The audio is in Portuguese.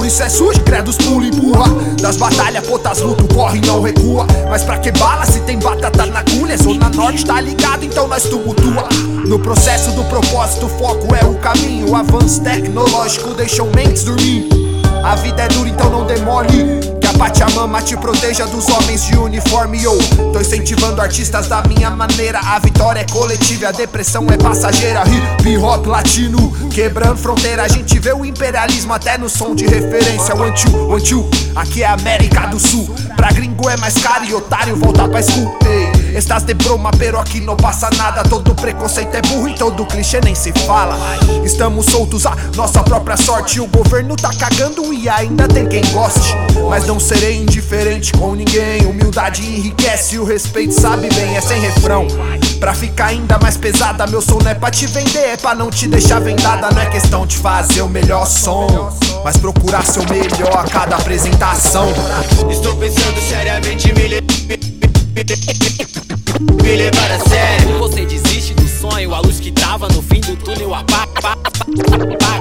isso é sujo, credos pula e empurra. Das batalhas, potas luto, corre não recua. Mas pra que bala se tem batata na agulha? Zona Norte tá ligado, então nós tumultua. No processo do propósito, o foco é o caminho. O avanço tecnológico deixam mentes dormindo. A vida é dura, então não demole. Que a Pachamama te proteja dos homens de uniforme. Eu tô incentivando artistas da minha maneira. A vitória é coletiva e a depressão é passageira. Hip hop latino, quebrando fronteira. A gente vê o imperialismo até no som de referência. One two, aqui é América do Sul. Pra gringo é mais caro e otário voltar pra school. Ei, estás de broma, pero aqui não passa nada. Todo preconceito é burro e todo clichê nem se fala. Estamos soltos a nossa própria sorte. O governo tá cagando e ainda tem quem goste. Mas não serei indiferente com ninguém. Humildade enriquece e o respeito sabe bem, é sem refrão. Pra ficar ainda mais pesada, meu som não é pra te vender, é pra não te deixar vendada. Não é questão de fazer o melhor som, mas procurar ser o melhor a cada apresentação. Estou pensando seriamente me levar a sério. Você desiste do sonho, a luz que tava no fim do túnel apaga.